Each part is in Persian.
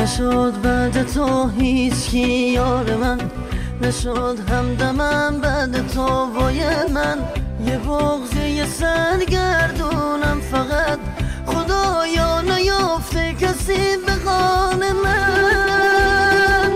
نشد بعد تو هیچ کی یار من، نشد همدمم بعد تو وای من. یه بغضی سرگردونم فقط، خدایا نیافته کسی به قان من.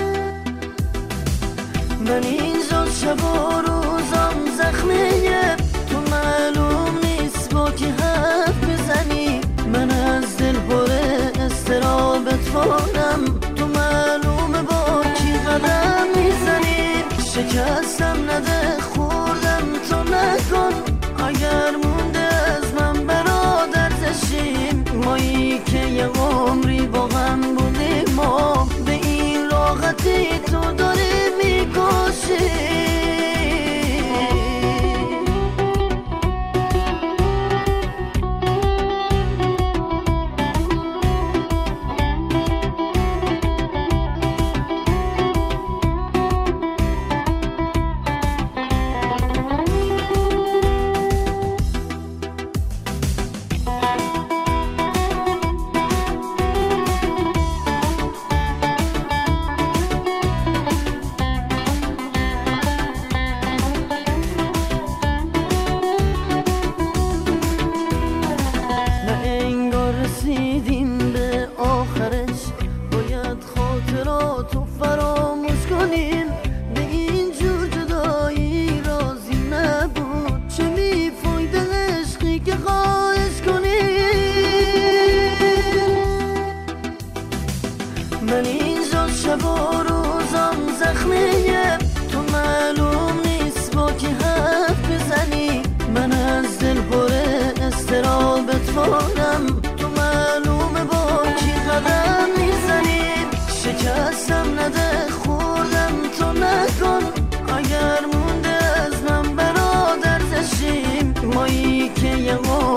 من اینجا شب و روزم زخمیه، تو معلوم نیست با کی حرف بزنی. من از دل پر استرابت فارم، تو معلومه با کی قدم میزنی. شکستم نده خوردم تو نکن، اگر مونده از من برادر زشیم. مایی که یه عمری با هم بودیم، ما به این راحتی تو داری میکشی. رسیدیم به آخرش، باید خاطراتو فراموش کنیم. به این جور جدایی راضی نبود، چه میفایده عشقی که خواهش کنیم. من اینجا شب و روزم زخمیه، تو معلوم نیست با کی حرف بزنی. من از دل پر استرابت فارم، معلومه با کی قدم میزنید. شکستم نده خوردم تو نکن، اگر مونده از من برادر زشیم. مایی که یه